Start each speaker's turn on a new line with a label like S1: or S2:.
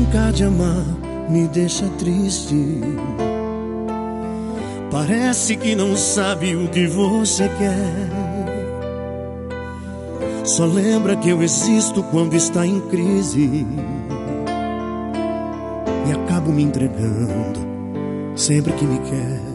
S1: brincar de amar me deixa triste. Parece que não sabe o que você quer. Só lembra que eu existo quando está em crise. E acabo me entregando sempre que me quer.